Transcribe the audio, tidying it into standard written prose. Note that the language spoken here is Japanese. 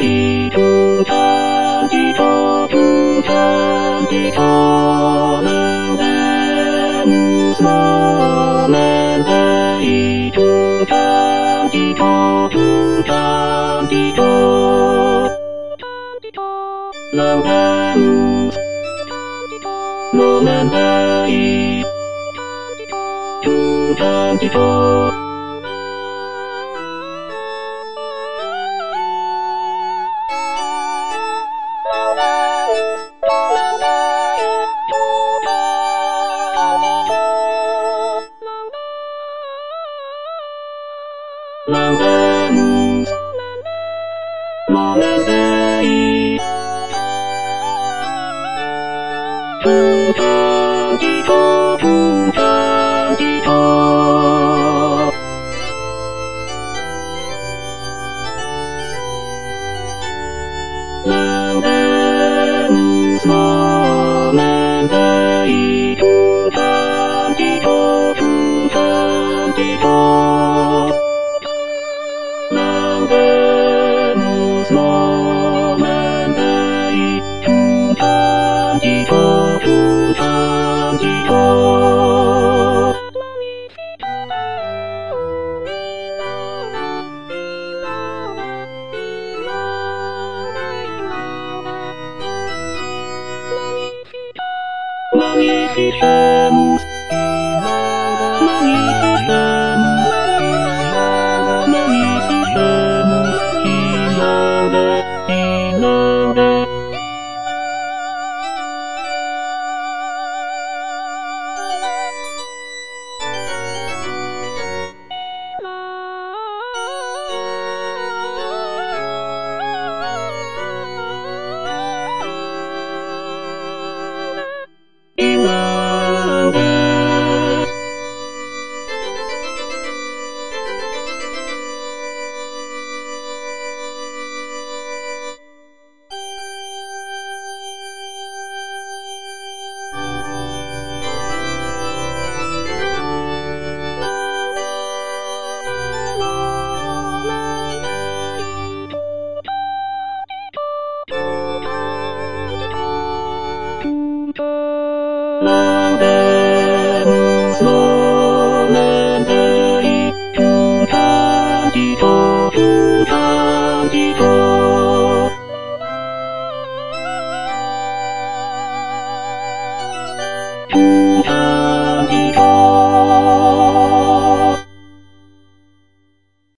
いと感じたと感じたなんでもそうなんでいいと感じたと感じたなんでもそうなんでいいと感じたなんでもなんでいいと感じたと感じたなんでもそうなんでいいと感じたと感じたなんでもそうなんでいいと感じたと感じた何しても何しても何してもいいのでいいのでいいのでLa